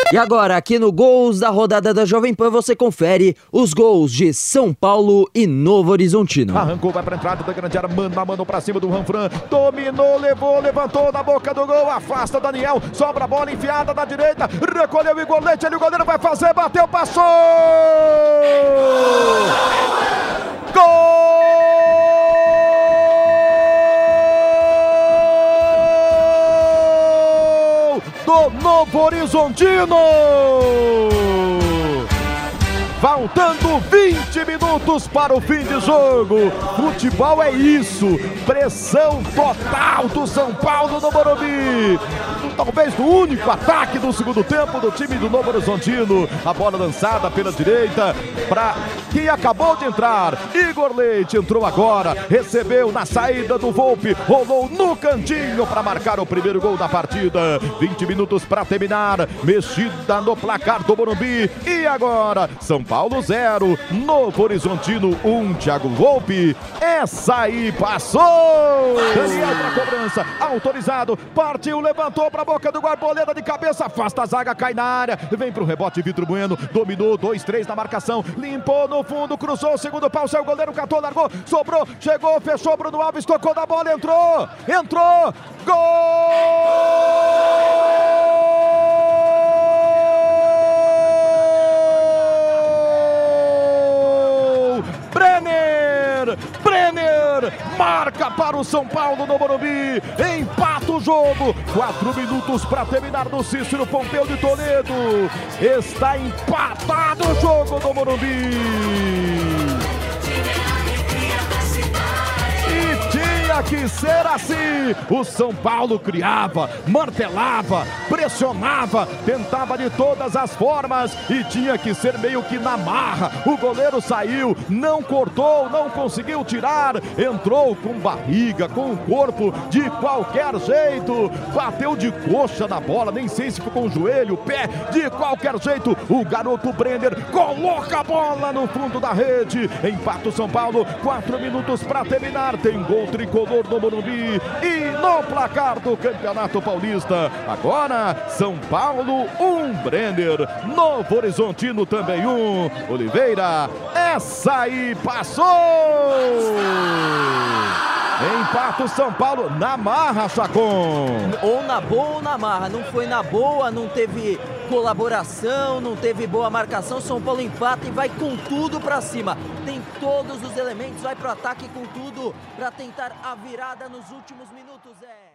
E agora, aqui no Gols da rodada da Jovem Pan, você confere os gols de São Paulo e Novo Horizontino. Arrancou, vai pra entrada da grande área, mano a mano pra cima do Ranfran, dominou, levou, levantou na boca do gol, afasta o Daniel, sobra a bola enfiada da direita, recolheu o Igor Leite, ali o goleiro vai fazer, bateu, passou! Gol do Novo Horizontino! Faltando 20 minutos para o fim de jogo. Futebol é isso. Pressão total do São Paulo no Morumbi. Talvez o único ataque do segundo tempo do time do Novo Horizontino. A bola lançada pela direita para quem acabou de entrar. Igor Leite entrou agora. Recebeu na saída do Volpe. Rolou no cantinho para marcar o primeiro gol da partida. 20 minutos para terminar. Mexida no placar do Morumbi. E agora, São Paulo 0, Novo Horizontino 1, Thiago Volpe. Essa aí passou! Daniel pra cobrança, autorizado, partiu, levantou pra boca do Arboleda de cabeça, afasta a zaga, cai na área, vem pro rebote, Vitor Bueno, dominou, 2-3 na marcação, limpou no fundo, cruzou o segundo pau, saiu o goleiro, catou, largou, sobrou, chegou, fechou, Bruno Alves, tocou na bola, entrou, gol! Brenner marca para o São Paulo no Morumbi, empata o jogo, 4 minutos para terminar no Cícero Pompeu de Toledo, está empatado o jogo do Morumbi. Tinha que ser assim. O São Paulo criava, martelava, pressionava, tentava de todas as formas e tinha que ser meio que na marra. O goleiro saiu, não cortou, não conseguiu tirar, entrou com barriga, com o corpo, de qualquer jeito, bateu de coxa na bola, nem sei se foi com o joelho, o pé, de qualquer jeito, o garoto Brenner coloca a bola no fundo da rede, empata o São Paulo, 4 minutos para terminar, tem gol tricolor no Morumbi e no placar do Campeonato Paulista. Agora, São Paulo 1, Brenner, Novo Horizontino também 1. Oliveira, essa aí passou! Empata o São Paulo na marra, Chacon. Ou na boa ou na marra. Não foi na boa, não teve colaboração, não teve boa marcação. São Paulo empata e vai com tudo pra cima. Tem todos os elementos, vai pro ataque com tudo pra tentar a virada nos últimos minutos.